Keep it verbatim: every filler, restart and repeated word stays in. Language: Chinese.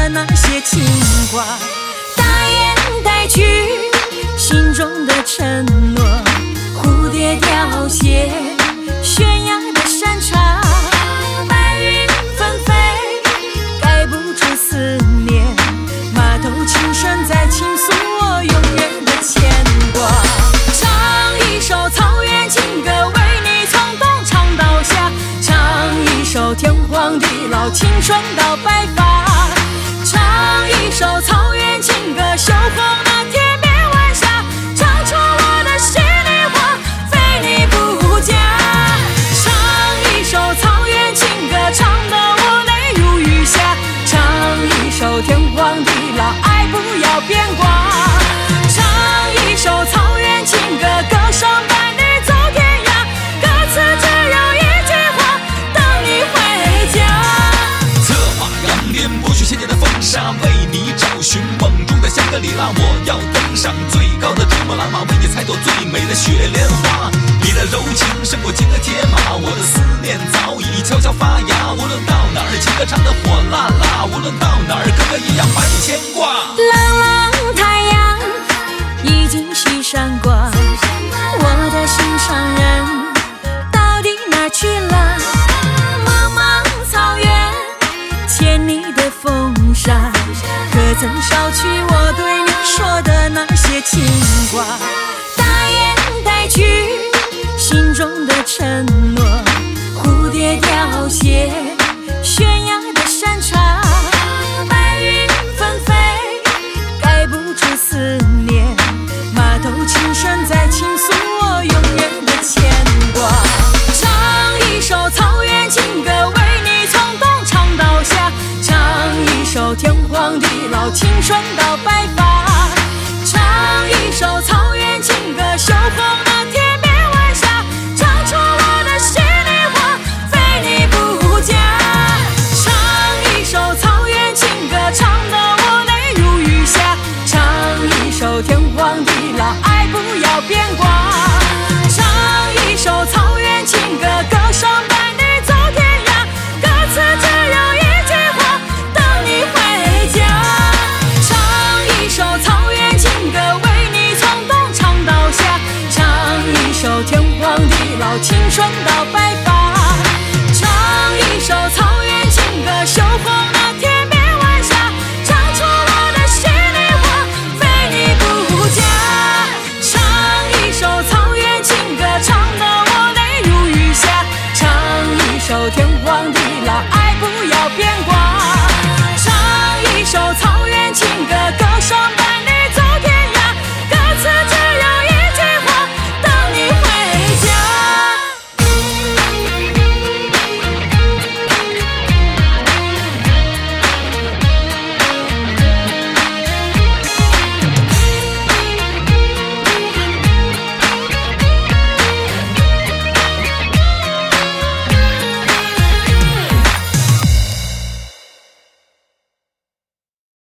的那些情话，大言带去心中的承诺，蝴蝶凋谢悬崖的山茶，白云纷飞盖不住思念，码头轻声在倾诉我永远的牵挂。唱一首草原情歌，为你从东唱到夏，唱一首天荒地老，青春到白发，唱一首草原情歌，羞红了铁面晚霞，唱出我的心里话，非你不嫁。唱一首草原情歌，唱得我泪如雨下，唱一首天荒地老，爱不要变卦。唱一首草原情歌，歌声伴你走天涯，歌词只有一句话，等你回家。 策马扬鞭，不许千年的风沙，为你找寻梦中的香格里拉。我要登上最高的珠穆朗玛，为你采朵最美的雪莲花。你的柔情胜过金戈铁马，我的思念早已悄悄发芽。无论到哪儿，情歌唱得火辣辣，无论到哪儿，哥哥一样把你牵挂。 冷冷太阳已经西山挂，我的心上人到底哪去了？茫茫草原牵你的风沙，可曾捎去我对你说的那些情话？大言带去心中的承诺，蝴蝶凋谢悬崖的山茶，白云纷飞盖不住思念，码头轻声在倾诉我永远的牵挂。唱一首草原情歌，为你从东唱到夏，唱一首天荒地老，青春到白发，唱一首草原情歌，羞红